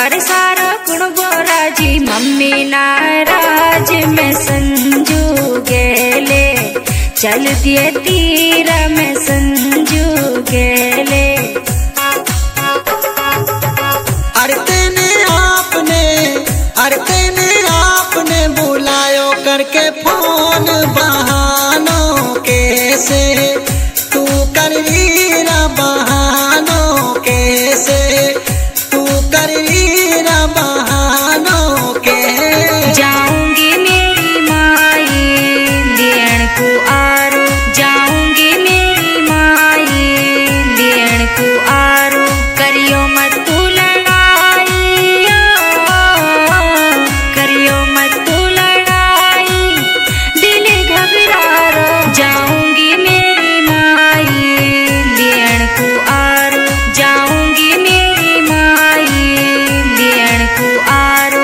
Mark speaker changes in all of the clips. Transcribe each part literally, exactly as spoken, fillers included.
Speaker 1: अरे सारा गुण गोराजी मम्मी नाराज में संजू गेले चल दिए तीर में संजू गेले।
Speaker 2: अरे तेने आपने अरे तेने आपने बुलायो करके फोन बहानों कैसे तू कर रीरा बहानों कैसे तू कर रीरा बहानों के।
Speaker 1: जाऊंगी मेरी माई लेन को आरू जाऊंगी मेरी माई लेन को आरू करियो मत तू लड़ाई करियो मत तू लड़ाई दिल घबरा रो। जाऊंगी मेरी माई लेन को आरू जाऊंगी मेरी माई लेन को आरू।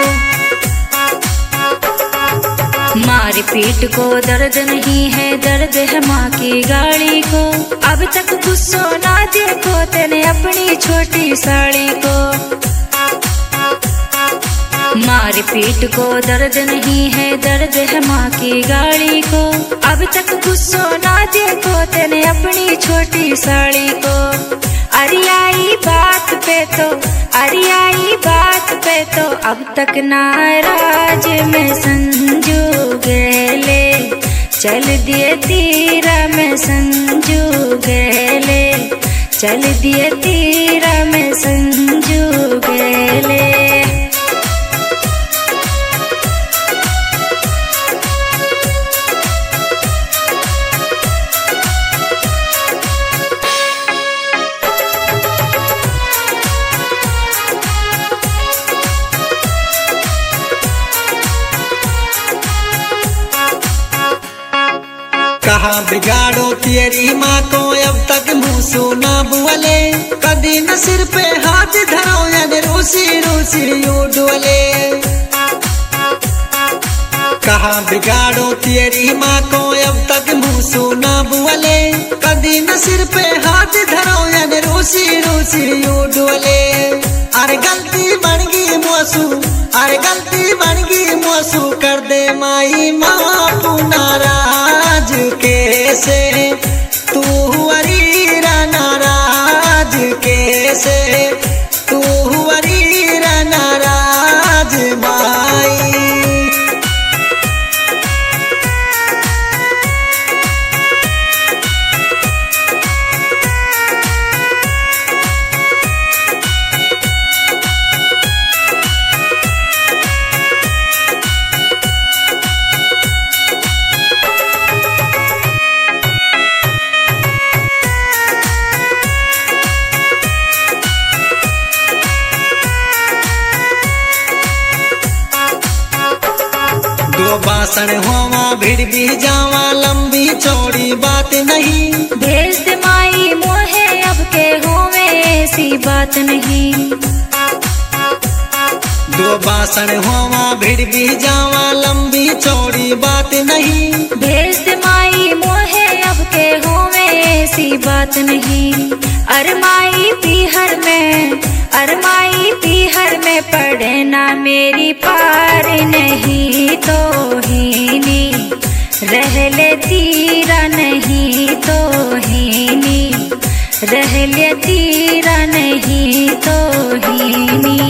Speaker 1: मारी पीठ को दर्द नहीं है दर्द है माँ की गाड़ी को। अब तक गुस्सो ना देखो तेने अपनी छोटी साड़ी को। मारी पीठ को दर्द नहीं है दर्द है माँ की गाड़ी को। अब तक गुस्सो ना देखो तेने अपनी छोटी साड़ी को। अरियाई बात पे तो अरियाई बात पे तो अब तक नाराज में संजू गेले चल दिए तीर में संजू गेले चल दिए तीर में संजू गेले।
Speaker 2: कहाँ बिगाड़ो तेरी माँ को अब तक मुँह सुना बुअले कदी न सिर पे हाथ धरो या रूसी रूसी यू डोले। कहाँ बिगाड़ो तेरी माँ को अब तक मुँह सुना बुअले कदी न सिर पे हाथ धरो या रूसी रूसी यू डोले। अरे गलती बन गई मोसू अरे गलती बन गई मोसू कर दे माई माँ नाराज कैसे तू अरीरा नाराज कैसे तू अरीरा नाराज माई। दो बासन होवा भिड़ भी जावा लंबी चौड़ी बात नहीं।
Speaker 1: भेज दे माई मोहे अब के होवे ऐसी बात नहीं।
Speaker 2: दो बासन होवा भिड़ भी जावा लंबी चौड़ी बात नहीं।
Speaker 1: भेज दे माई मोहे अब के होवे ऐसी बात नहीं। अरमाई पीहर में अरमाई पीहर में पड़े ना मेरी पार नहीं तो हीनी रह ले तीरा नहीं तो हीनी रह ले तीरा नहीं तो हीनी।